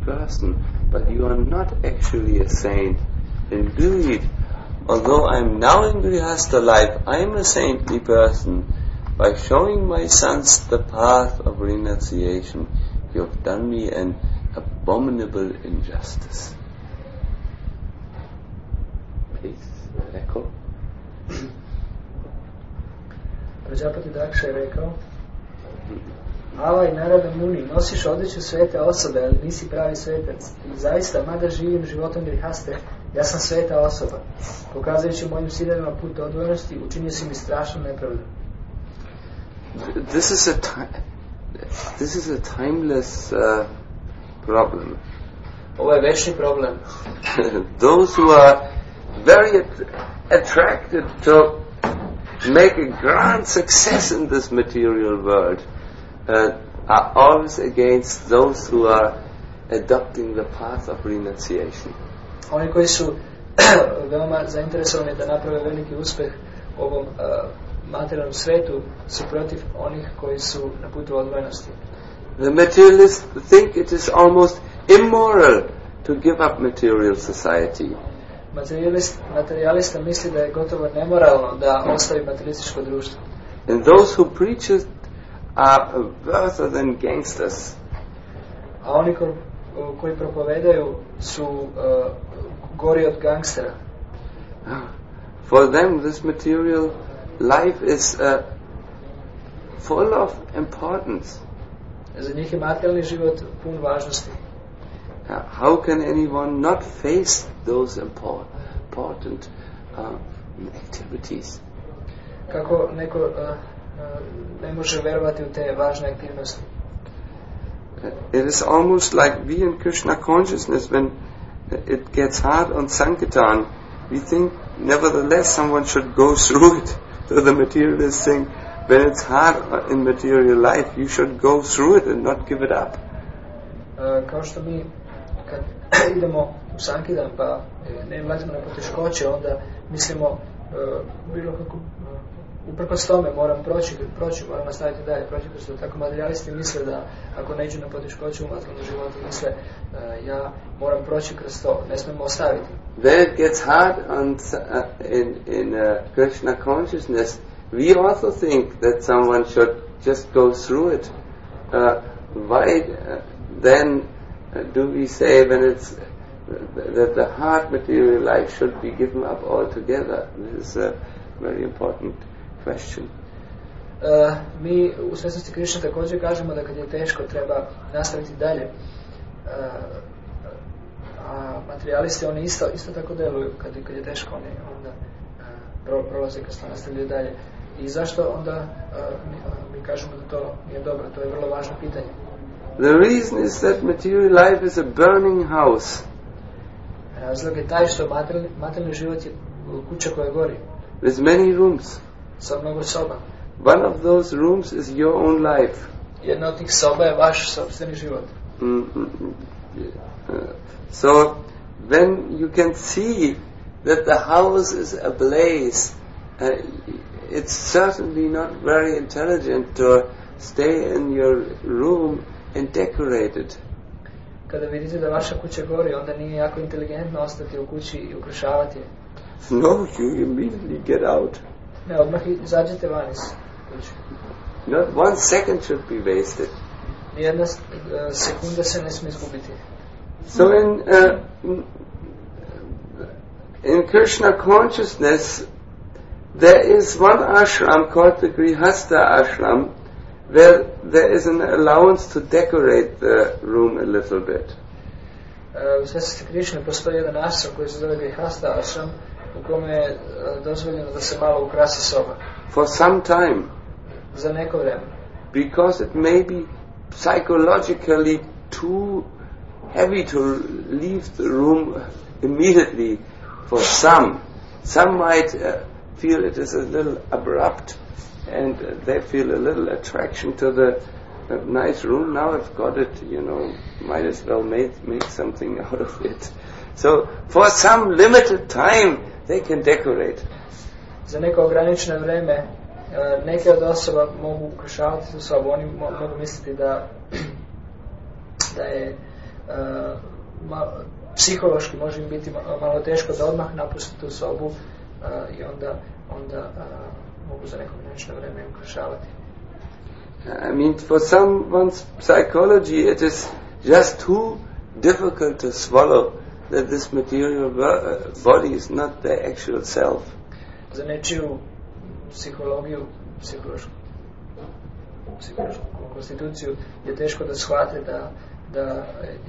person, but you are not actually a saint. Indeed, although I am now in Grihastha life, I am a saintly person. By showing my sons the path of renunciation, you have done me an abominable injustice. Please, echo. Prajapati Daksha je rekao: Avaj Narada Muni, nosiš odjeću svete osobe, ali nisi pravi svetac. I zaista, mada živim životom grihaste, ja sam sveta osoba. Pokazujući mojim sinovima put odvojenosti, učinio si mi strašnu nepravdu. This is a timeless problem. Ovo je večni problem. Those who are very attracted to make a grand success in this material world are always against those who are adopting the path of renunciation. Oni koji su veoma zainteresovani da naprave veliki uspeh u ovom materijalnom svetu su protiv onih koji su na putu odvojenosti. The materialists think it is almost immoral to give up material society. Materialista misli da je gotovo nemoralno da ostavi materialističko društvo. And those who preach it are worse than gangsters. A oni koji propovedaju su gori od gangstera. For them this material life is full of importance. Za njih je materijalni život pun važnosti. How can anyone not face those important activities? Kako neko ne može verovati u te važne aktivnosti? It is almost like we in Krishna consciousness, when it gets hard on Sankirtan, we think nevertheless someone should go through it. So the materialist think, when it's hard in material life, you should go through it and not give it up. Kao što mi kad idemo u Sankirtan pa ne ulazimo na poteškoće, onda mislimo bilo kako uprkos tome moram proći, moram nastaviti dalje, proći kroz to. Tako materijalisti misle da ako ne iđu na poteškoće u materijalnom životu, misle ja moram proći kroz to, ne smemo ostaviti. When it gets hard in Krishna consciousness, we also think that someone should just go through it. Why then do we say when it's that the hard material life should be given up altogether? This is a very important question. Mi u svjesnosti Krišne također kažemo da kad je teško treba nastaviti dalje. A materialisti oni isto tako deluju kad je teško, oni onda prolaze kroz to, nastavljaju dalje. I zašto onda mi kažemo da to nije dobro? To je vrlo važno pitanje. The reason is that material life is a burning house. Razlog je taj što materijalni život je kuća koja gori. With many rooms. Sa mnogo soba. One of those rooms is your own life. Jedna od tih soba je vaš sopstveni život. So when you can see that the house is ablaze, it's certainly not very intelligent to stay in your room and decorate it. Kada vidite da vaša kuća gori, onda nije jako inteligentno ostati u kući i ukrašavati je. No, you immediately get out. Ne, odmah izađete van iz kuće. Not 1 second should be wasted. Nijedna sekunda se ne smije izgubiti. So in Krishna consciousness, there is one ashram called the Grihastha ashram, where there is an allowance to decorate the room a little bit. U svjesnosti Krišne postoji jedan ashram koji se zove Grihastha ashram, u kome je dozvoljeno da se malo ukrasi soba. For some time. Za neko vreme. Because it may be psychologically too heavy to leave the room immediately for some. Some might feel it is a little abrupt and they feel a little attraction to the nice room. Now I've got it, might as well make something out of it. So for some limited time they can decorate. Za neko ograničeno vreme neke od osoba mogu ukrašavati tu sobu. Oni mogu misliti da je psihološki može im biti malo teško da odmah napuste tu sobu i onda mogu za neko nečno vreme ukrašavati. I mean, for someone's psychology, it is just too difficult to swallow that this material body is not their actual self. Za nečiju psihologiju, psihološku konstituciju je teško da shvate da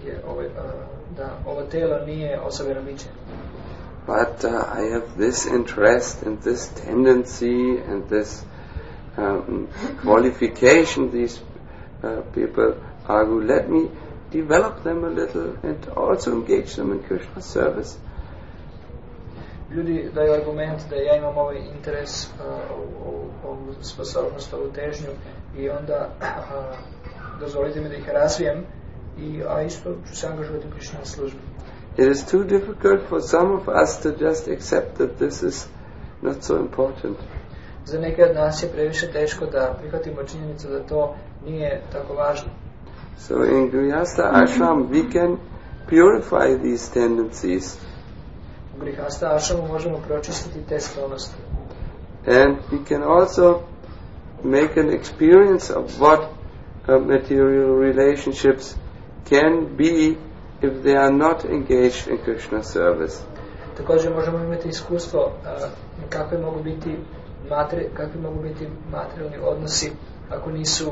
ovo telo nije osobeno biće. But I have this interest and this tendency and this qualification. These people argue, let me develop them a little and also engage them in Krishna service. Ljudi daju argument da ja imam ovaj interes, ovu sposobnost, ovu težnju i onda dozvolite mi da ih razvijem, a isto ću se angažovati u Krishna službi. It is too difficult for some of us to just accept that this is not so important. Za neke od nas je previše teško da prihvatimo činjenicu da to nije tako važno. So in Grihastha Ashram we can purify these tendencies. U Grihastha Ashramu možemo pročistiti te sklonosti. And we can also make an experience of what material relationships can be if they are not engaged in Krishna service. Također možemo imati iskustvo kakvi mogu biti materijalni odnosi ako nisu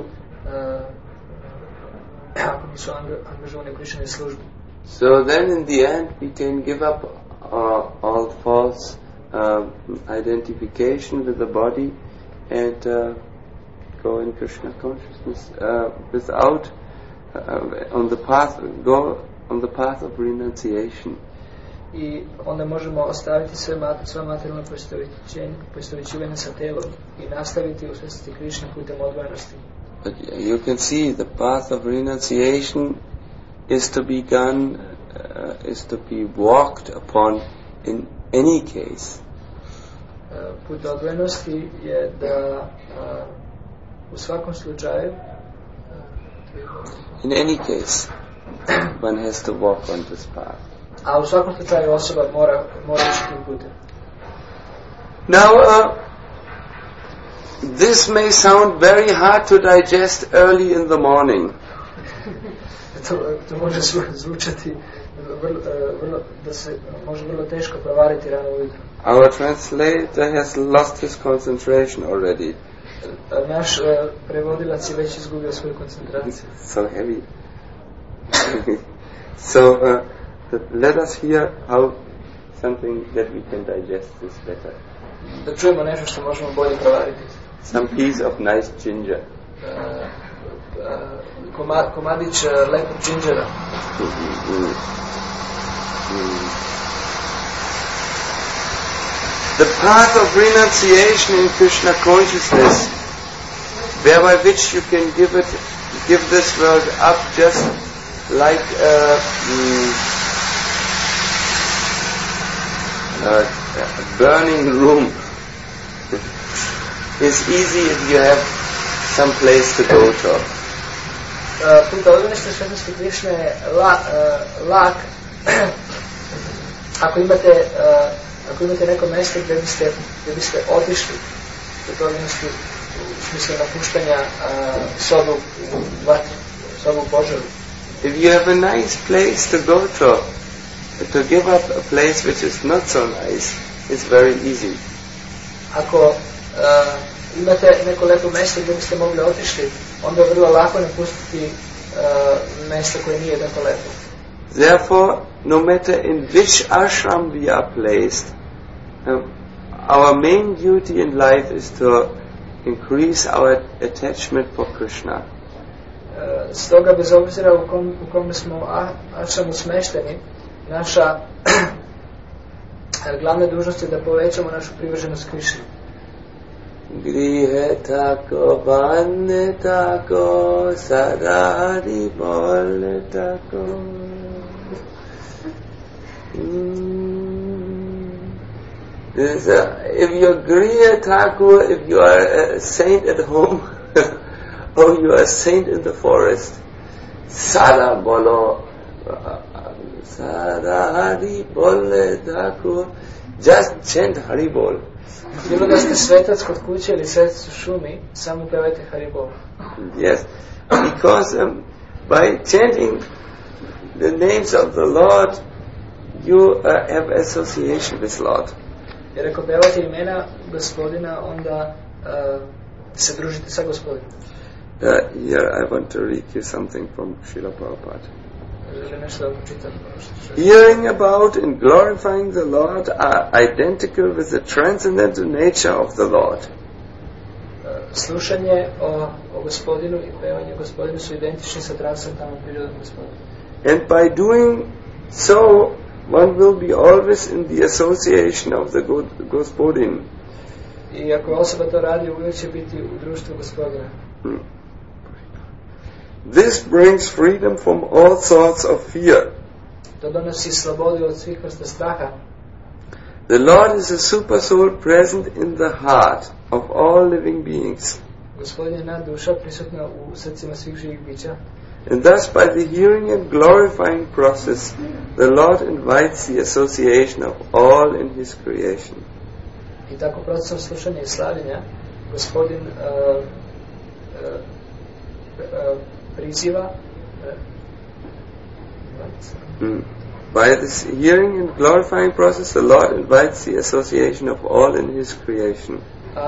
angažovani u Krishnoj službi. So then in the end we can give up all false identification with the body and go in Krishna consciousness without on the path of renunciation. I onda možemo ostaviti sva materijalna poistovjećivanja sa telom i nastaviti u svesti Krishna putem odvojenosti. But you can see the path of renunciation is to be walked upon in any case. Put odvojenosti je da u svakom slučaju in any case one has to walk on this path. A u svakom slučaju osoba mora ići tim putem. Now this may sound very hard to digest early in the morning. To može zvučati da se može vrlo teško provariti rano ujutro. Our translator has lost his concentration already. Naš prevodilac je već izgubio svoju koncentraciju. So heavy. So let us hear how something that we can digest this better. Da čujemo nešto što možemo bolje provariti. Some piece of nice ginger. Komadić lepog džinđera. The path of renunciation in Krishna consciousness, whereby which you can give this world up just like a burning room, is easy if you have some place to go to. Put odvojenosti svetosti Krishne je lak ako imate neko mjesto gdje biste otišli put odvojenosti u smislu napuštanja sobu u vatru, sobu u požaru. If you have a nice place to go to give up a place which is not so nice, it's very easy. Ako imate neko lepo mjesto gdje biste mogli otišli, onda je vrlo lako napustiti mjesto koje nije tako lepo. Therefore, no matter in which ashram we are placed, our main duty in life is to increase our attachment for Krishna. Stoga, bez obzira u kom smo ashramu smešteni, naša glavna dužnost je da povećamo našu privrženost Krishni. Grihe tako, vanne tako, sadari bole tako. If you're Grihe Thakur, if you are a saint at home, or you are a saint in the forest, sada bolo, Sada Hari Bole Thakur. Just chant Hari Bol. Bilo da ste svetac kod kuće ili svetac u šumi, samo pevajte Hari Bol. Yes, because by chanting the names of the Lord, you have association with Lord. Jer ako pevate imena Gospodina, onda se družite sa Gospodinom. Here I want to read you something from Srila Prabhupada. Hearing about and glorifying the Lord are identical with the transcendental nature of the Lord. Slušanje o Gospodinu i pevanje o Gospodinu su identični sa transcendentalnom prirodom Gospodina. And by doing so, one will be always in the association of the Gospodin. I ako osoba to radi, uvijek će biti u društvu Gospodina. This brings freedom from all sorts of fear. To donosi slobodu od svih vrsta straha. The Lord is a super soul present in the heart of all living beings. Gospodin je nadduša prisutna u srcima svih živih bića. And thus by the hearing and glorifying process, the Lord invites the association of all in His creation. I tako procesom slušanja i slavljenja, Gospodin priziva by this hearing and glorifying process, the Lord invites the association of all in His creation.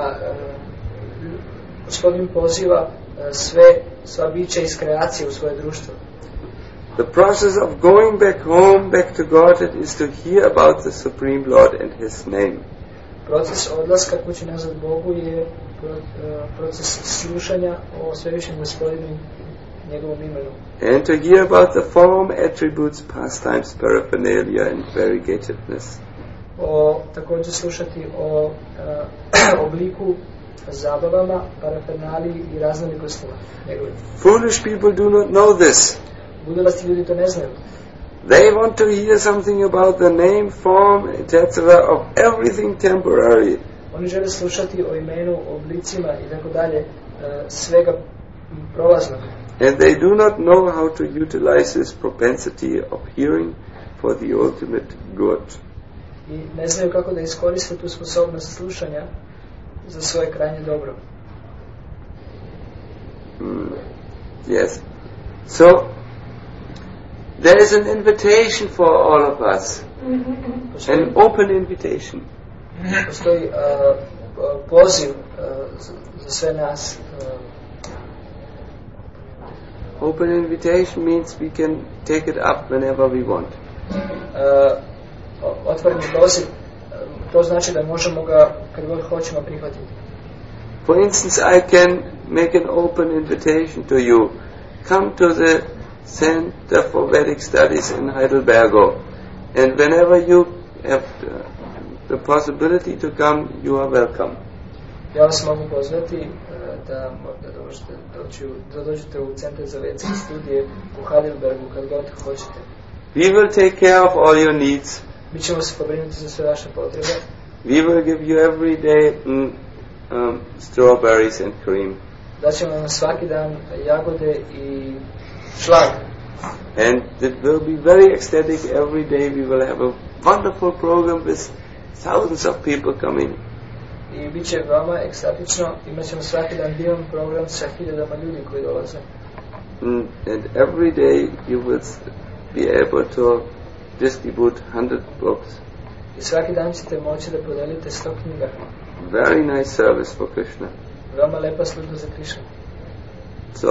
Gospodin poziva sva bića iz kreacije u svoje društvo. The process of going back home, back to Godhead, is to hear about the Supreme Lord and His name. Proces odlaska kući nazad Bogu je proces slušanja o svevišnjem Gospodinu i njegovom imenu. And to hear about the form, attributes, pastimes, paraphernalia and variegativeness. Također slušati o obliku, zabavama, parafernaliji i raznolikostima njegovim. Foolish people do not know this. Budalasti ljudi to ne znaju. They want to hear something about the name, form, etc. of everything temporary. Oni žele slušati o imenu, oblicima i tako dalje, svega prolaznog. And they do not know how to utilize this propensity of hearing for the ultimate good. I ne znaju kako da iskoriste tu sposobnost slušanja za svoje krajnje dobro. Yes. So, there is an invitation for all of us. An open invitation. Postoji poziv za sve nas. Open invitation means we can take it up whenever we want. Otvoreni poziv, to znači da možemo ga kad god hoćemo prihvatiti. For instance, I can make an open invitation to you. Come to the Center for Vedic Studies in Heidelbergo, and whenever you have the possibility to come, you are welcome. Ja vas mogu pozvati da dođete u Centar za vedske studije u Heidelbergu kad god hoćete. We will take care of all your needs. Mi ćemo se pobrinuti za sve vaše potrebe. We will give you every day strawberries and cream. Daćemo vam svaki dan jagode i šlag. And it will be very ecstatic. Every day we will have a wonderful program with thousands of people coming. I bit će veoma ekstatično. Imaćemo svaki dan divan program sa hiljadama ljudi koji dolaze. And every day you will be able to distribute 100 books. I svaki dan ćete moći da podelite 100 knjiga. Very nice service for Krishna. Veoma lepa služba za Krishna. So,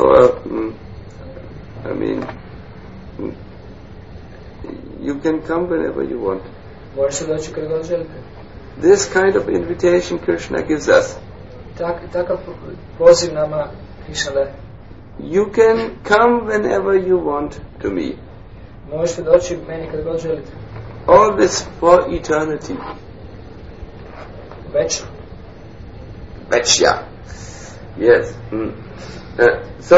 I mean, you can come whenever you want. Možete doći kad god želite. This kind of invitation Krishna gives us. Takav poziv nama Krishna daje. You can come whenever you want to me. Možete doći meni kad god želite. All this for eternity. Večno. Vechya. Yes. So,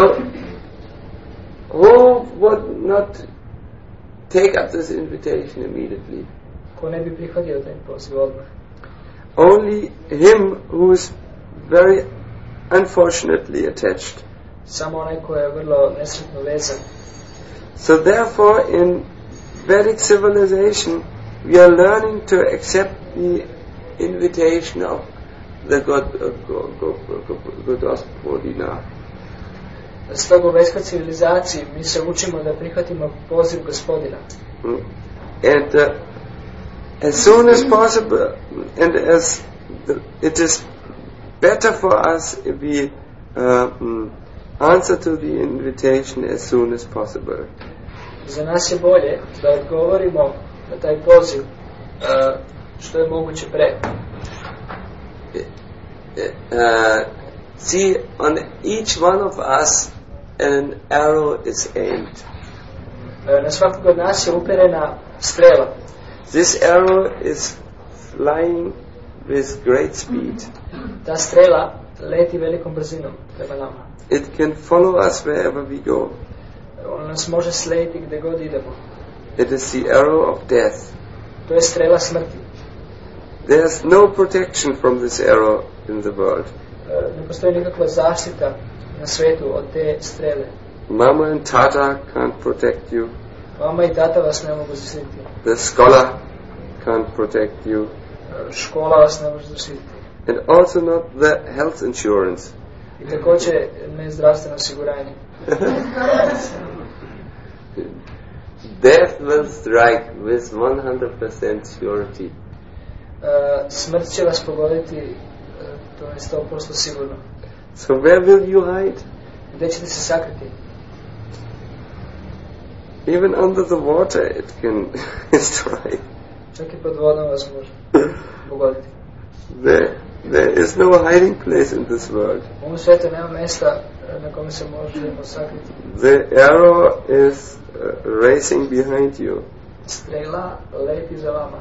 who would not take up this invitation immediately? Ko ne bi prihvatio taj poziv odmah? Only him who is very unfortunately attached. Samo onaj ko je vrlo nesretno vezan. So therefore, in Vedic civilization, we are learning to accept the invitation of the Gospodina. Stoga u veškoj civilizaciji mi se učimo da prihvatimo poziv Gospodina. And as soon as possible, and as it is better for us if we answer to the invitation as soon as possible. Za nas je bolje da odgovorimo na taj poziv što je moguće pre. See, on each one of us an arrow is aimed. Na svakog od nas je uperena strela. This arrow is flying with great speed. Ta strela leti velikom brzinom prema nama. It can follow us wherever we go. Ona nas može slediti gdje god idemo. It is the arrow of death. To je strela smrti. There's no protection from this arrow in the world. Ne postoji nikakva zaštita na svetu od te strele. Mama and Tata can't protect you. Mama i tata vas ne mogu zaštiti. The scholar can't protect you. Škola vas ne može zaštiti. And also not the health insurance. I također ne zdravstveno osiguranje. Death will strike with 100% surety. Smrt će vas pogoditi, to je 100% sigurno. So where will you hide? Gdje ćete se sakriti? Even under the water it can strike. Čak i pod vodom vas može pogoditi. There is no hiding place in this world. U ovom svijetu nema mjesta na kome se može sakriti. The arrow is racing behind you. Strela leti za vama.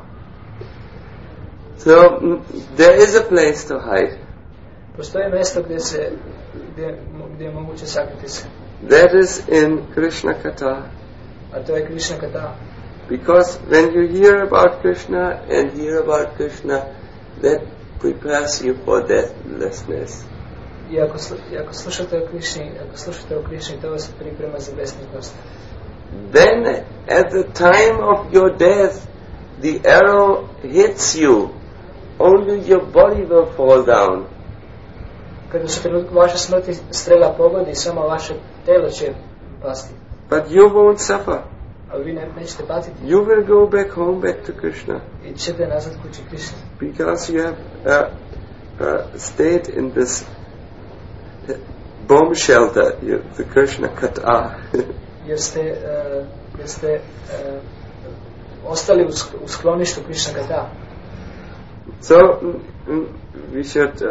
So there is a place to hide. Postoji mjesto gdje je moguće sakriti se. That is in Krishna Katha. A to je Krishna Katha. Because when you hear about Krishna and hear about Krishna, that prepares you for deathlessness. I ako slušate o Krishni, to vas priprema za besmrtnost. Then at the time of your death, the arrow hits you. Only your body will fall down. Kad u trenutku vaše smrti strela pogodi, samo vaše telo će pasti. But you won't suffer. Ali vi nećete patiti. You will go back home, back to Krishna. I ćete nazad kući Krishna. Because you have stayed in this bomb shelter, the Krishna Katha. jer ste ostali u skloništu Krishna Katha. So we should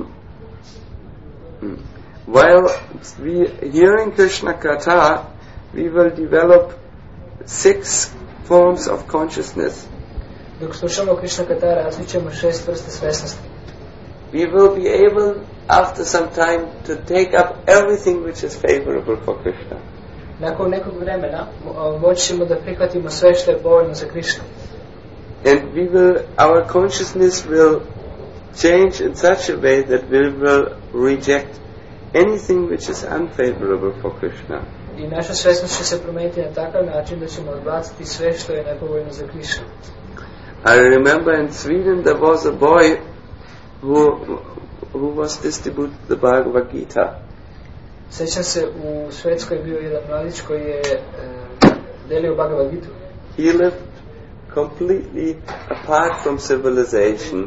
while we hearing Krishna Katha, we will develop 6 forms of consciousness. Dok slušamo Krishna Katha, razvit ćemo 6 vrste svjesnosti. We will be able, after some time, to take up everything which is favorable for Krishna. Nakon nekog vremena moći ćemo da prihvatimo sve što je povoljno za Krishna. And our consciousness will change in such a way that we will reject anything which is unfavorable for Krishna. I naša svjesnost će se promijeniti na takav način da ćemo odbaciti sve što je nepovoljno za Krishna. I remember in Sweden there was a boy who was distributed the Bhagavad Gita. Sjećam se, u Švedskoj bio jedan mladić koji je delio Bhagavad Gitu. He lived completely apart from civilization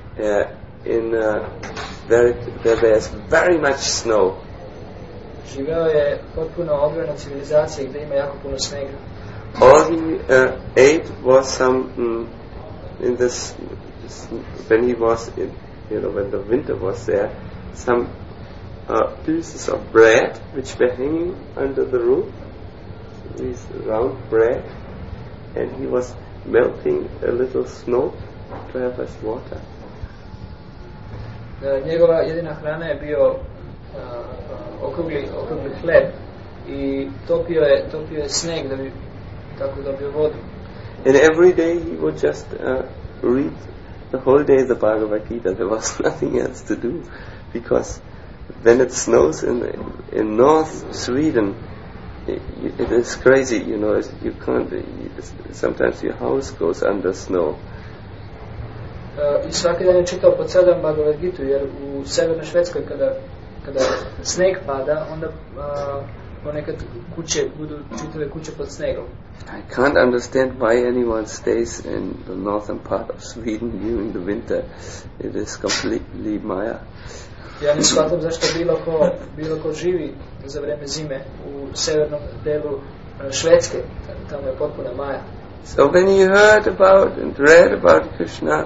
where there's very much snow. Živeo je potpuno odvojen od civilizacije gdje ima jako puno snega. All he ate was some in this when he was in, when the winter was there, some pieces of bread which were hanging under the roof, these round bread, and he was melting a little snow to have as water. Njegova jedina hrana je bio okrugli hleb i topio je sneg da bi tako dobio vodu. And every day he would just read the whole day the Bhagavad Gita. There was nothing else to do, because when it snows in North Sweden, it is crazy, you know. You can't. Sometimes your house goes under snow. I svaki dan je čitao po 7 Bhagavad Gitu, jer u severnoj Švedskoj kada sneg pada, onda ponekad kuće budu čitave kuće pod snegom. I can't understand why anyone stays in the northern part of Sweden during the winter. It is completely Maya. Ja ne shvatam zašto bilo ko živi za vreme zime u severnom delu Švedske, tamo je potpuna Maja. So when he heard about and read about Krishna,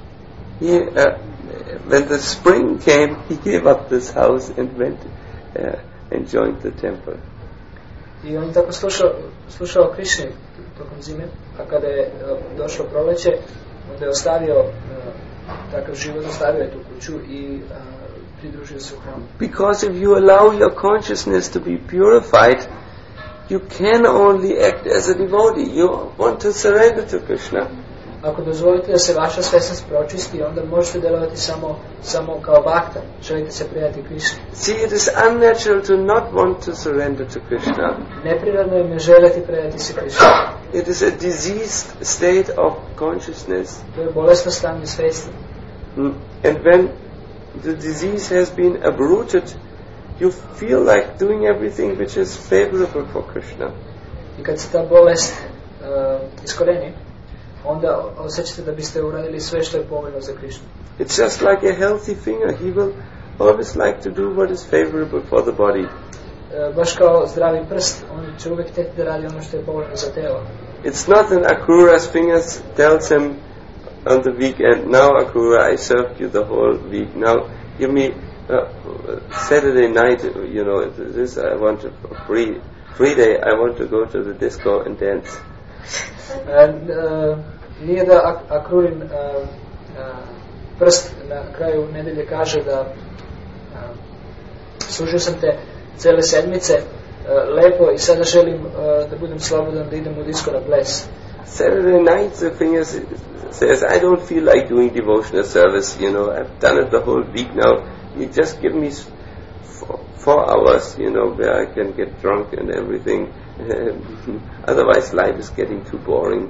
when the spring came, he gave up this house and went and joined the temple. I on tako slušao Krishni tokom zime, a kada je došlo proleće, onda je ostavio takav život, ostavio je tu kuću i pridružio se u hramu. Because if you allow your consciousness to be purified, you can only act as a devotee. You want to surrender to Krishna. Ako dozvolite da se vaša svesnost pročisti, onda možete delovati samo kao bhakta. Želite se predati Krishni. See, it is unnatural to not want to surrender to Krishna. Neprirodno je ne želiti predati se Krishni. It is a diseased state of consciousness. To je bolesno stanje svesti. And when the disease has been uprooted, you feel like doing everything which is favorable for Krishna. I kad se ta bolest iskoreni, onda osjećate da biste uradili sve što je povoljno za Krishnu. It's just like a healthy finger. He will always like to do what is favorable for the body. Baš kao zdravi prst, on će uvijek htjeti da radi ono što je povoljno za telo. It's not an Akrura's fingers tells him on the weekend, now Akrura, I served you the whole week. Now give me Saturday night, you know, this I want a free day. I want to go to the disco and dance. Nije da Akrurin prst na kraju nedelje kaže da služio sam te cele sedmice lepo i sada želim da budem slobodan da idem u disko na ples. Saturday night the finger says, I don't feel like doing devotional service, you know, I've done it the whole week now. You just give me 4 hours, you know, where I can get drunk and everything. Otherwise life is getting too boring.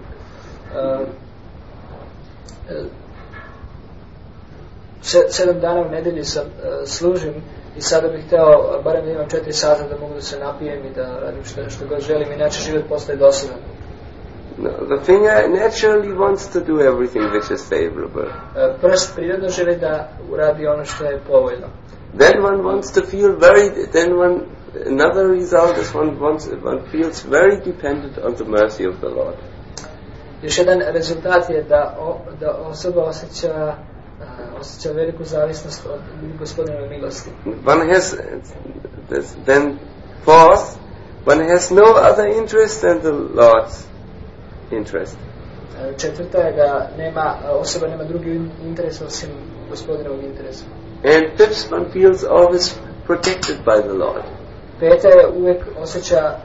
7 dana u nedelji služim i sada bih hteo barem da imam 4 sata da mogu da se napijem i da radim što god želim, inače život postaje dosadan. No, the finger naturally wants to do everything which is favorable. Prst prirodno želi da uradi ono što je povoljno. Then one wants to feel another result is one feels very dependent on the mercy of the Lord. Još jedan rezultat je da osoba osjeća veliku zavisnost od Gospodinove milosti. One has then fourth, one has no other interest than the Lord's interest. Četvrta je da osoba nema drugi interes osim Gospodinovog interesa. And fifth, one feels always protected by the Lord. Peta je uvijek osjeća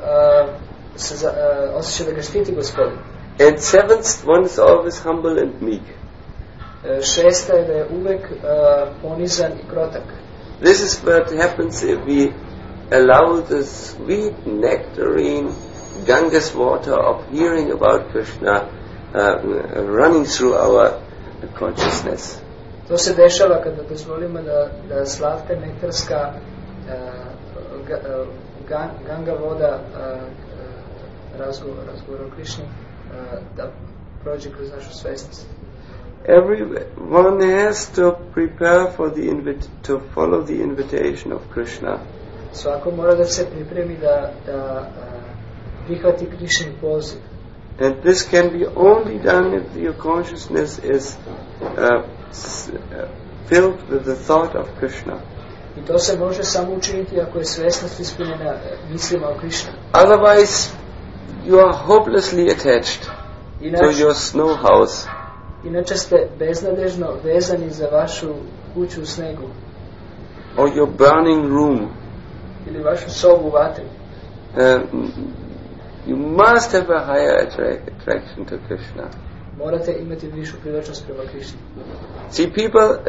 da ga štiti Gospodin. And seventh, one is always humble and meek. Šesta je da je uvijek ponizan i krotak. This is what happens if we allow the sweet nectarine Ganges water of hearing about Krishna running through our consciousness. To se dešava kada dozvolimo da slatka nektarska Ganga voda razgovora o Krishni da prođe kroz našu svesnost. Everyone has to prepare for to follow the invitation of Krishna. Svako mora da se pripremi da prihvati Krishnin poziv. And this can be only done if your consciousness is filled with the thought of Krishna. I to se može samo učiniti ako je svesnost ispunjena mislima o Krishna. Otherwise, you are hopelessly attached to your snow house. Inače ste beznadežno vezani za vašu kuću u snegu. Or your burning room. Ili vašu sobu u vatri. You must have a higher attraction to Krishna. Morate imati višu privlačnost prema Krishni. See,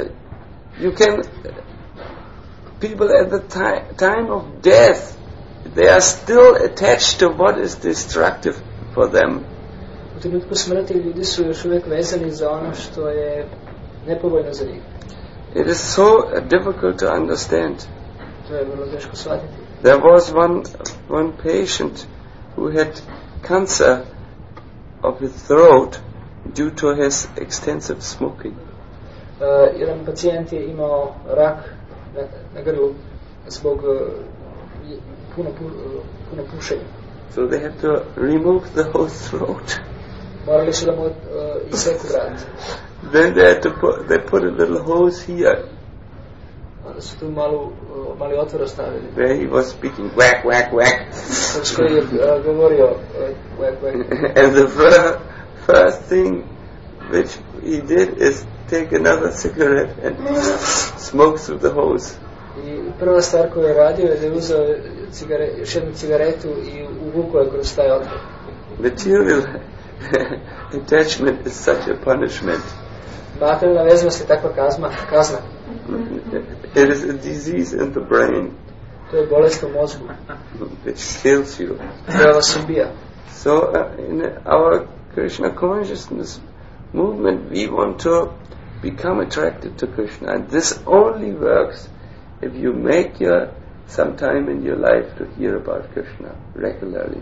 people at the time of death, they are still attached to what is destructive for them. U trenutku smrti ljudi su još uvijek vezani za ono što je nepovoljno za njih. It is so difficult to understand. To je vrlo teško shvatiti. There was one patient who had cancer of his throat due to his extensive smoking. Jedan pacijent je imao rak na grlu zbog puno pušenja. So they had to remove the whole throat. Morali su da mu iseku vrat. Then they put a little hose here. Onda su tu mali otvor ostavili. Where he was speaking whack, whack, whack. S koji je govorio whack, whack. And the first thing which he did is take another cigarette and smoke through the hose. I prva stvar koju je radio je da je uzeo još jednu cigaretu i uvukao je kroz taj otvor. Material attachment is such a punishment. Materijalna veznost je takva kazna. It is a disease in the brain. To je bolest u mozgu. Which kills you. Koja vas ubija. So in our Krishna consciousness movement we want to become attracted to Krishna, and this only works if you make some time in your life to hear about Krishna regularly.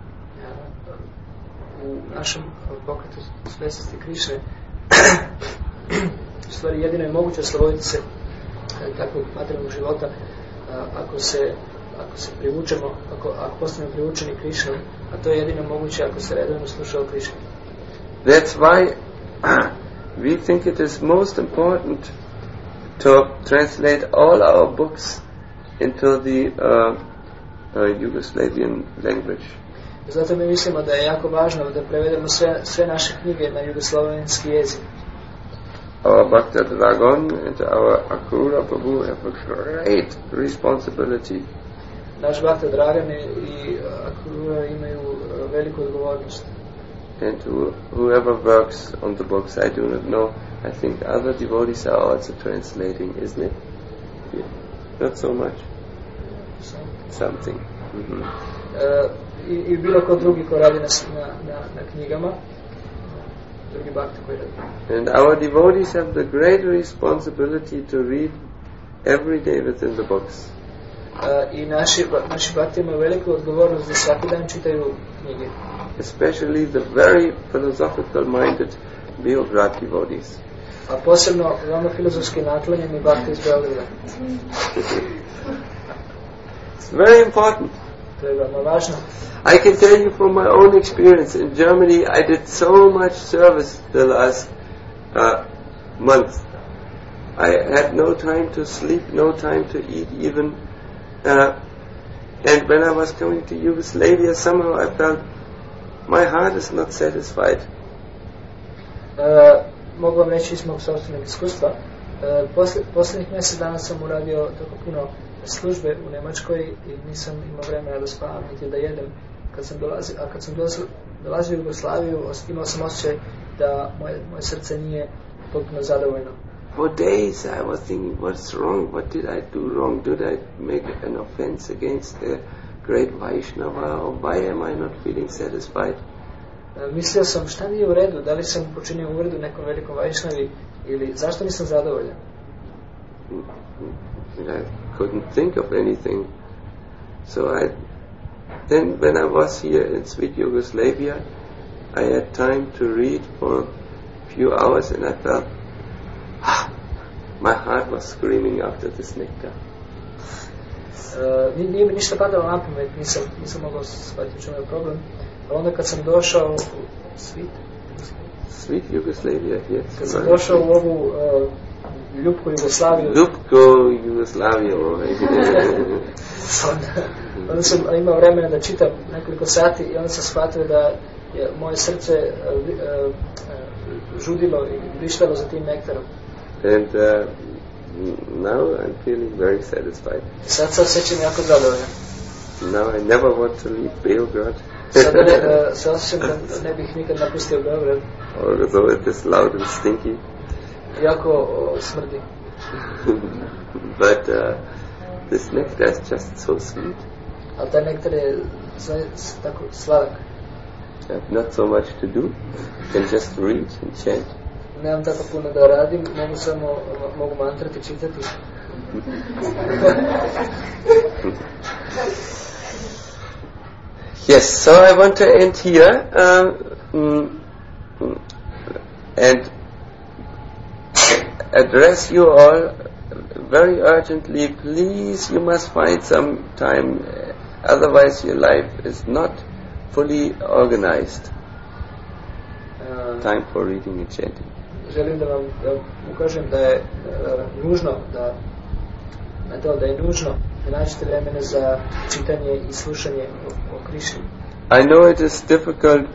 U našem pokretu svjesnosti Krišne u stvari jedino je moguće osloboditi se takvog materijalnog života ako se privučemo, ako postanemo privučeni Krišnom, a to je jedino moguće ako se redovno sluša o Krišni. That's why we think it is most important to translate all our books into the Yugoslavian language. Zato mi mislimo da je jako važno da prevedemo sve naše knjige na jugoslavenski jezik. Our Bhakta Dragon and our Akrura Prabhu have a great responsibility. Naš Bhakta Dragan i Akrura imaju veliku odgovornost. And whoever works on the books, I do not know, I think other devotees are also translating, isn't it? Yeah. Not so much. Something. Mm-hmm. I bilo ko drugi ko radi na knjigama, drugi bhakti koji radi. And our devotees have the great responsibility to read every day within the books. I naši bhakti imaju veliku odgovornost da svaki dan čitaju knjige. Especially the very philosophical minded Beograd devotees. A posebno veoma filozofski naklonjeni bhakti iz Beograda. It's very important. To je veoma važno. I can tell you from my own experience in Germany, I did so much service the last month. I had no time to sleep, no time to eat even. And when I was coming to Yugoslavia, somehow I felt my heart is not satisfied. Mogu vam reći iz mog sobstvenog iskustva. Posljednjih mjesec dana sam uradio tako puno službe u Njemačkoj i nisam imao vremena da spavam niti da jedem. Kad sam dolazio u Jugoslaviju, imao sam osjećaj da moje srce nije potpuno zadovoljno. For days I was thinking, what's wrong? What did I do wrong? Did I make an offense against the great Vaishnava? Or why am I not feeling satisfied? Mislio sam šta nije u redu, da li sam počinio uvredu nekom velikom Vaishnavi ili zašto nisam zadovoljan? I couldn't think of anything. So then when I was here in sweet Yugoslavia, I had time to read for a few hours and I felt my heart was screaming after this nectar. Nije mi ništa padalo na pamet, nisam mogao shvatiti čemu je problem. Ali onda kad sam došao u Sweet Yugoslavia, yes. Kad sam došao u ovu ljubku Jugoslaviju. Ljubko Jugoslaviju. Onda sam imao vremena da čitam nekoliko sati i onda sam shvatio da je moje srce žudilo i vrištalo za tim nektarom. And now I'm feeling very satisfied. Sad se osjećam jako zadovoljan. Now I never want to leave Belgrade. Sada se osjećam da ne bih nikad napustio Beograd. Although it is loud and stinky. Jako smrdi. But this nectar is just so sweet. Ali taj nektar je tako sladak. Not so much to do. Can just read and chant. Nemam tako puno da radim, mogu mantrati, čitati. Yes, so I want to end here and address you all very urgently. Please, you must find some time, otherwise your life is not fully organized. Time for reading and chanting. Želim da vam ukažem da je nužno da je nužno da nađete vremena za čitanje i slušanje o Krišni. I know it is difficult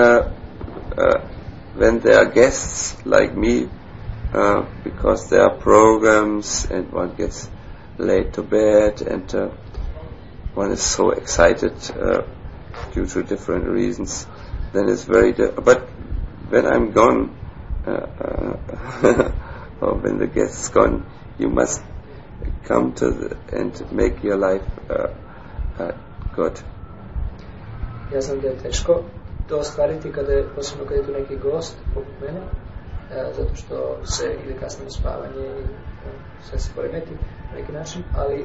when there are guests like me, because there are programs and one gets late to bed and one is so excited due to different reasons. Then it's very but when I'm gone, or when the guest's gone, you must come and make your life good. Ja znam da je teško to ostvariti posebno kada je tu neki gost poput mene, zato što se ili kasno spavanje i sve se poremeti na neki način, ali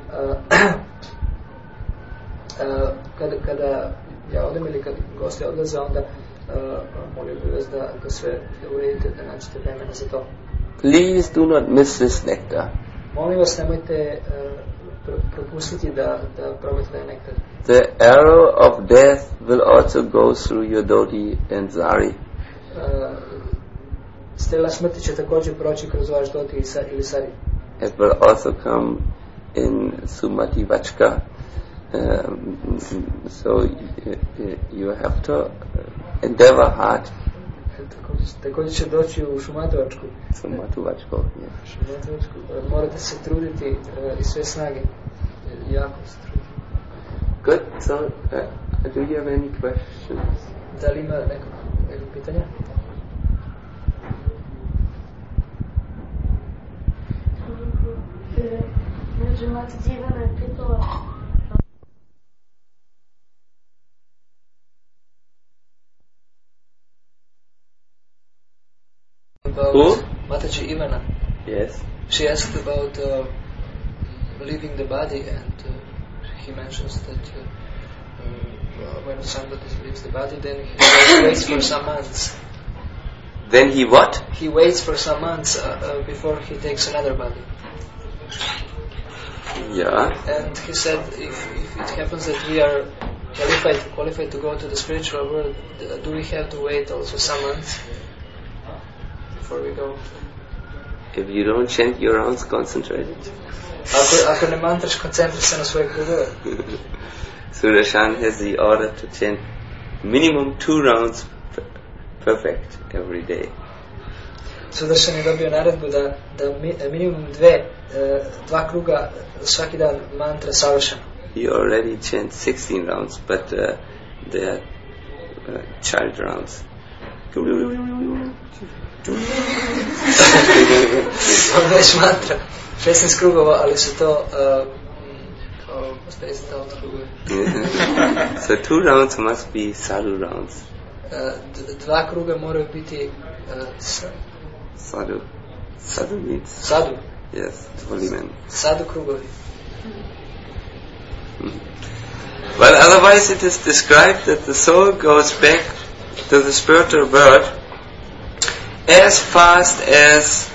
kada ja odem ili kad gosti odlaze, onda molio bih vas da sve uredite, da nađete vremena za to. Please do not miss this nectar. Molim vas, nemojte propustiti da probate taj nektar. The arrow of death will also go through your dodi and zari. Strela smrti će također proći kroz vaš dodi ili sari. It will also come in Sumati Vachka. So you have to endeavor hard. Također će doći u Šumatovačku. Šumatovačku, yes. Šumatovačku. Morate se truditi i sve snage. Jako se truditi. Good. So, do you have any questions? Da li ima neko pitanja? Who? Mataji Ivana. Yes. She asked about leaving the body, and he mentions that when somebody leaves the body, then he waits for some months. Then he what? He waits for some months before he takes another body. Yeah. And he said, if it happens that we are qualified to go to the spiritual world, do we have to wait also some months before we go? If you don't chant your rounds concentrated. Ako ne mantraš, koncentri se na svoje krugove. Sudarshan has the order to chant minimum 2 rounds perfect every day. Sudarshan je dobio naredbu da minimum 2 kruga svaki dan mantra savršeno. He already chants 16 rounds, but they are child rounds. On već mantra 16 krugova, ali su to so 2 rounds must be sadhu rounds. 2 kruga moraju biti sadhu. Sadhu means sadhu. Yes, holy men. Sadhu krugovi. Well, otherwise it is described that the soul goes back to the spiritual world as fast as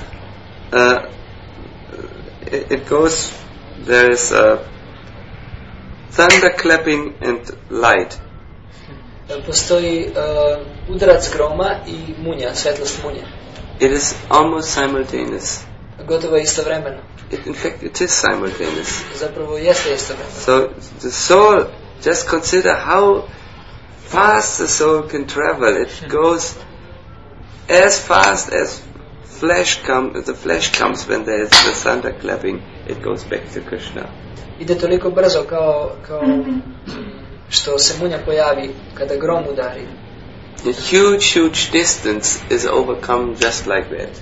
it goes. There is thunder clapping and light. Postoji udarac groma i munja, svetlost munja. It is almost simultaneous. Gotovo istovremeno. In fact, it is simultaneous. Zapravo jeste istovremeno. So the soul, just consider how fast the soul can travel. It goes as fast as the flesh comes when there is the thunder clapping. It goes back to Krishna. Ide toliko brzo kao što se munja pojavi kada grom udari. The huge distance is overcome just like that.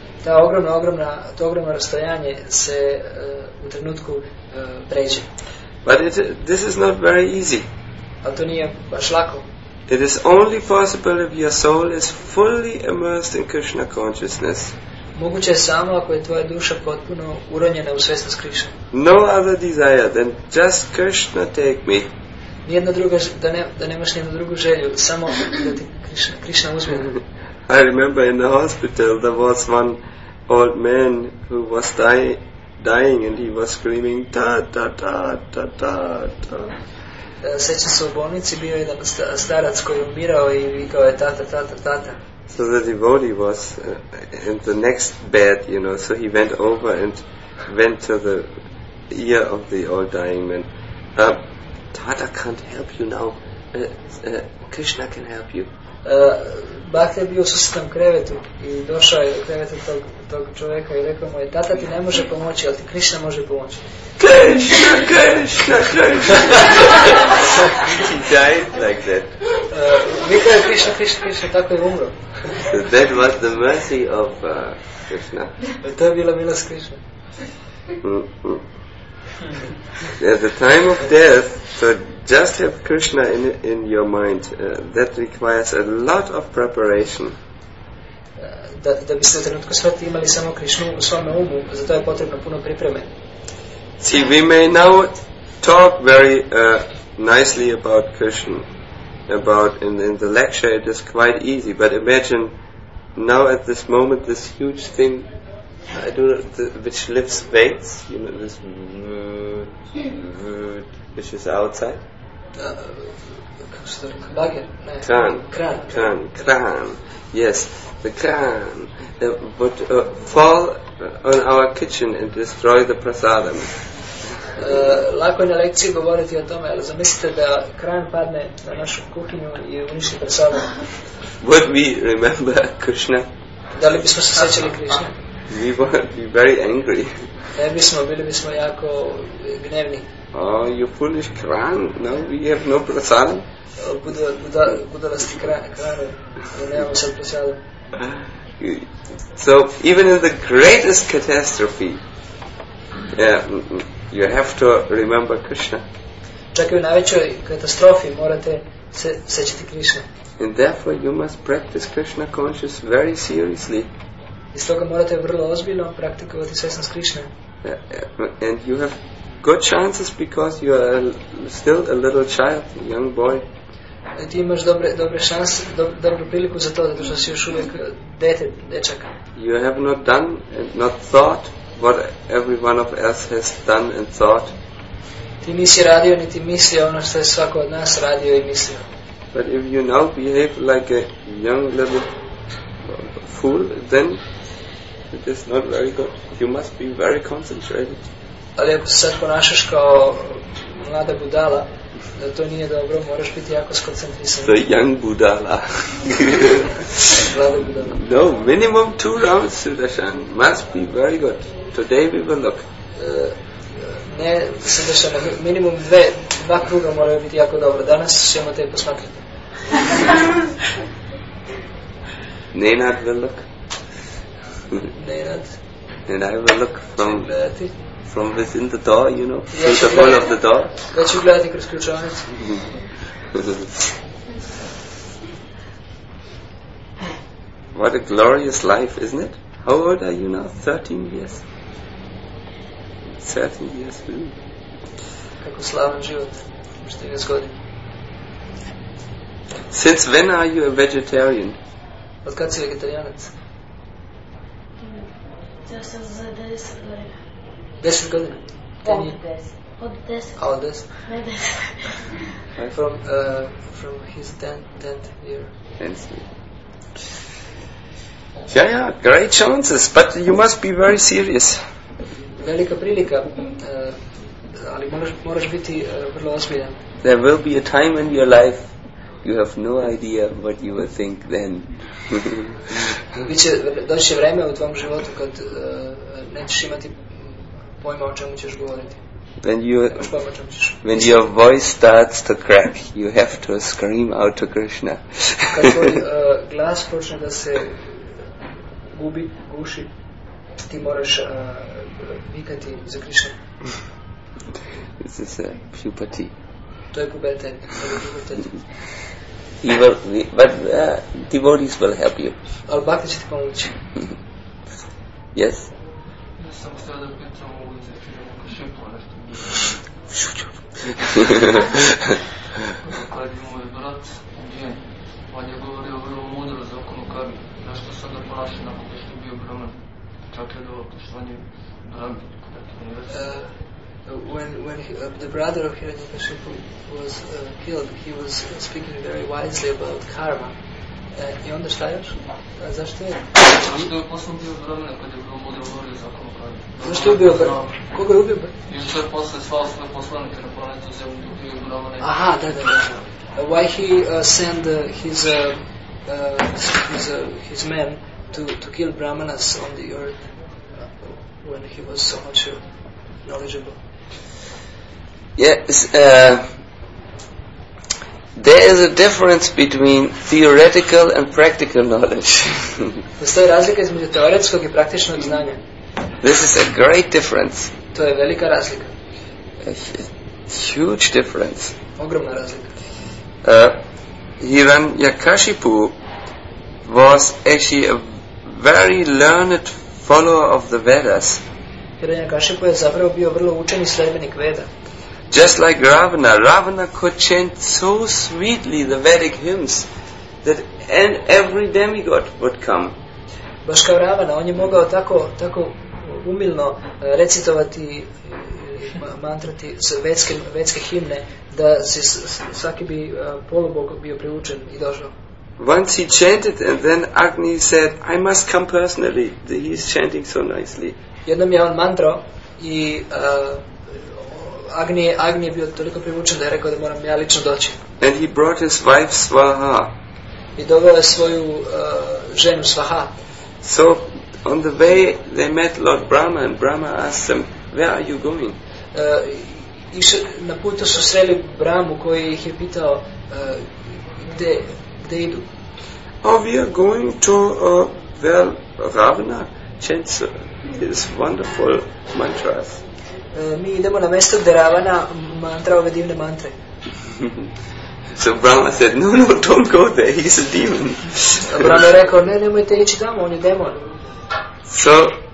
To ogromno rastojanje se u trenutku pređe. But this is not very easy. Ali to nije baš lako. It is only possible if your soul is fully immersed in Krishna consciousness. Moguće je samo ako je tvoja duša potpuno uronjena u svjesnost Krishna. No other desire than just Krishna take me. Nijedna druga, da nemaš nijednu drugu želju, samo da ti Krishna uzme. I remember in the hospital there was one old man who was dying and he was screaming ta ta ta ta ta ta. Sećam se u bolnici, bio jedan starac koji je umirao i vikao je tata, tata, tata. So the devotee was in the next bed, so he went over and went to the ear of the old dying man. Tata can't help you now. Krishna can help you. Bhakta je bio u susretnom krevetu i došao je do kreveta tog čovjeka i rekao mu je, tata ti ne može pomoći, ali ti Krishna može pomoći. Krishna, Krishna, Krishna. He died like that. Vikao je Krishna, Krishna, Krishna, tako je umro. So that was the mercy of Krishna. To je bila milost Krishna. At the time of death, so just have Krishna in your mind. That requires a lot of preparation. Da biste u trenutku smrti imali samo Krishnu u svome umu, zato je potrebno puno pripreme. See, we may now talk very nicely about Krishna. In the lecture it is quite easy, but imagine now at this moment this huge thing, I don't know, which lifts weights, this which is outside. Kran. Yes, the kran would fall on our kitchen and destroy the prasadam. Lako je na lekciji govoriti o tome, ali zamislite da kran padne na našu kuhinju i uništi prasadam. Would we remember Krishna? Da li bismo se sjećali Krishna? We would be very angry. Ne bismo, bili bismo jako gnevni. Oh, you foolish kran! No, we have no prasadam. Budalasti kranu, nemamo sad prasadam. So, even in the greatest catastrophe, you have to remember Krishna. Čak i u najvećoj katastrofi morate se sećati Krishna. And therefore you must practice Krishna conscious very seriously. I stoga morate vrlo ozbiljno praktikovati svjesnost Krishna. And you have good chances because you are still a little child, a young boy. Ti imaš dobre šanse, dobru priliku za to, zato što si još uvijek dečak. You have not done and not thought what every one of us has done and thought. Ti nisi radio niti mislio ono što je svako od nas radio i mislio. But if you now behave like a young little fool, then it is not very good. You must be very concentrated. Ali ako se sad ponašaš kao mlada budala, da to nije dobro, moraš biti jako skoncentrisan. The young budala. Mlada budala. No, minimum 2 rounds Sudarshan must be very good. Today we will look. Ne, Sudarshan, minimum 2 kruga moraju biti jako dobro. Danas ćemo te posmatrati. Nenad will look. Nenad. And I will look from within the door, through the hole of the door. Da ću gledati kroz ključavnicu. What a glorious life, isn't it? How old are you now? 13 years. 13 years. Kako slavan život. 13 godina. Since when are you a vegetarian? Od kad si vegetarijanac? Ja sam za 10 godina. 10 godina? Od 10. A, od 10? Ne 10. From his 10th year. 10th year. Yeah, great chances, but you must be very serious. Velika prilika, ali moraš biti vrlo ozbiljan. There will be a time in your life you have no idea what you will think then. Doći vreme u tvom životu kad nećeš imati pojma o čemu ćeš govoriti. When your voice starts to crack, you have to scream out to Krishna. Kad tvoj glas počne da se guši, ti moraš vikati za Krishna. This is puberty. To je pubertet. But devotees will help you. Ali bhakti će ti pomoći. Yes? Sam htio da pitam u izrečenju Kašipu nešto. Kad je moj brat ubijen, on je govorio vrlo mudro za okonu karmi. Zašto sad da ponaši nakon što je bio Brahman? Čak je do poštovanja Brahmi. When the brother of Hiranyakashipu was killed, he was speaking very wisely about karma. I onda šta još? Zašto je? Zašto je posle bio Brahman kad je vrlo mudro govorio za okonu karmi? Zašto je ubio Brahman? Koga je ubio Brahman? I što je posle slao svoje poslanike na planetu Zemlju, ubio Brahmana. Aha, da. Why he sent his men to kill Brahmanas on the earth when he was so much knowledgeable. Yes, there is a difference between theoretical and practical knowledge. Postoji razlika između teoretskog i praktičnog znanja. This is a great difference. To je velika razlika. A huge difference. Ogromna razlika. Hiranyakashipu was actually a very learned follower of the Vedas. Hiranyakashipu je zapravo bio vrlo učeni sledbenik Veda. Just like Ravana could chant so sweetly the Vedic hymns that every demigod would come. Baš kao Ravana, on je mogao tako umilno recitovati, mantrati vedske himne, da se svaki bi polubog bio priučen i došao. Once he chanted and then Agni said, I must come personally. He's chanting so nicely. Jednom je on mantrao i Agni je bio toliko privučen da je rekao da moram ja lično doći. And he brought his wife Swaha. I doveo je svoju ženu Swaha. So on the way they met Lord Brahma and Brahma asked them, where are you going? Na putu su sreli Brahmu koji ih je pitao gde idu. Oh, we are going to where Ravana chants his wonderful mantras. Mi idemo na mesto gde Ravana mantra ove divne mantre. So Brahma said, no, don't go there, he's a demon. Brahma je rekao, nemojte ići tamo, on je demon. So,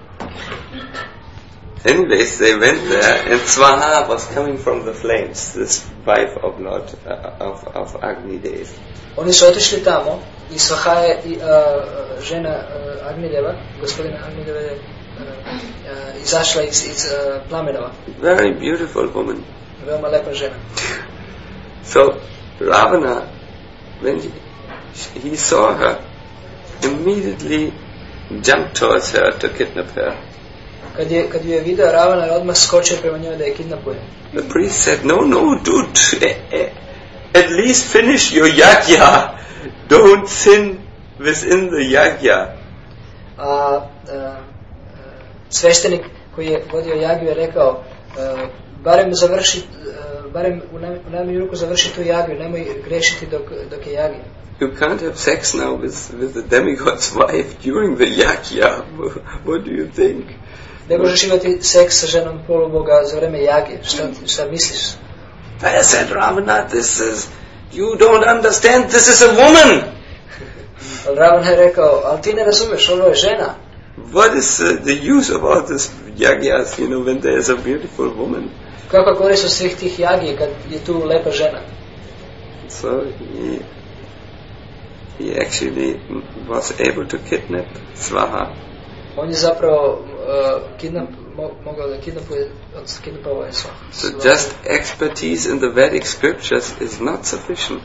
anyways, they went there, and Swaha was coming from the flames, this wife of Lord of Agni Dev. Oni su otišli tamo i Swaha je žena Agnideva, gospodina Agnideva je izašla iz plamenova. Very beautiful woman. Veoma lepa žena. So Ravana, when he saw her, immediately jumped towards her to kidnap her. Kad je vidio Ravana, odmah skočio prema njoj da je kidnapuje. The priest said, no, dude, at least finish your yajna. Don't sin within the yajna. Sveštenik koji je vodio jagiju je rekao, barem u najmanju ruku završi tu jagiju, nemoj grešiti dok je jagija. You can't have sex now with the demigod's wife during the yajna. What do you think? Ne možeš imati seks sa ženom poluboga za vreme jagije. Šta misliš? I said, Ravana, you don't understand, this is a woman. Ravana je rekao, ali ti ne razumeš, ovo je žena. What is the use of all this yagyas, when there is a beautiful woman? Kakva korist od svih tih jagije kad je tu lepa žena? So he actually was able to kidnap Swaha. On je zapravo mogao da kidnapovao je Swaha. So just expertise in the Vedic scriptures is not sufficient.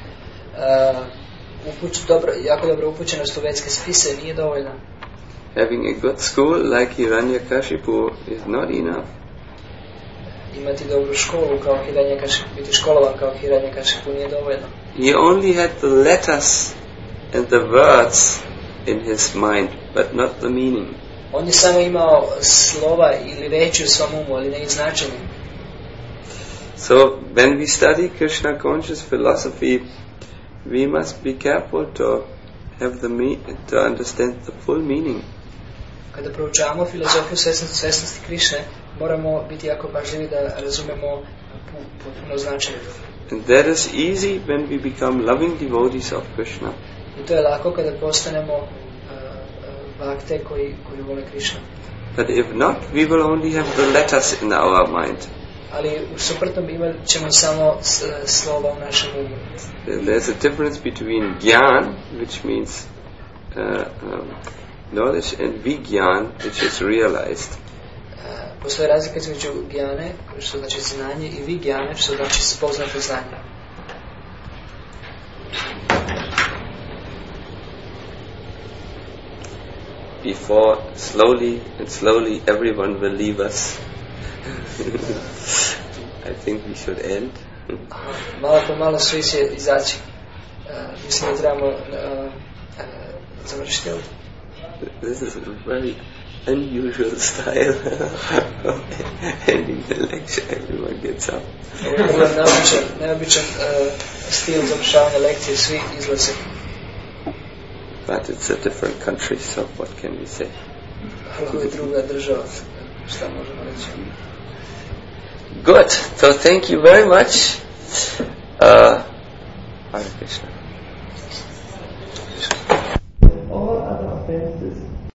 Jako dobro upućenost u vedske spise nije dovoljna. Having a good school like Hiranyakashipu is not enough. Imati dobru školu kao Hiranyakashipu, biti školovan kao Hiranyakashipu nije dovoljno. He only had the letters and the words in his mind, but not the meaning. On je samo imao slova ili reči u svom umu, ali ne i značenje. So when we study Krishna conscious philosophy, we must be careful to have to understand the full meaning. Kada proučavamo filozofiju svesnosti Krišne, moramo biti jako pažljivi da razumemo potpuno značaj. And that is easy when we become loving devotees of Krishna. I to je lako kada postanemo bhakte koji vole Krishna. But if not, we will only have the letters in our mind. Ali u suprotnom imat ćemo samo slova u našem umu. There's a difference between Gyan, which means knowledge, and Vigyan, which is realized. Postoji razlika između Gyane, što znači znanje, i Vigyane, što znači spoznato znanje. Before, slowly, everyone will leave us. I think we should end. Malo po malo svi će izaći. Mislim da trebamo završiti ovo. This is a very unusual style of ending the lecture. Everyone gets up. Ovo je neobičan stil završavanja lekcije, svi izlaze. But it's a different country, so what can we say? Ovo je druga država, šta možemo reći? Good. So thank you very much. Hare Krishna. All other offenses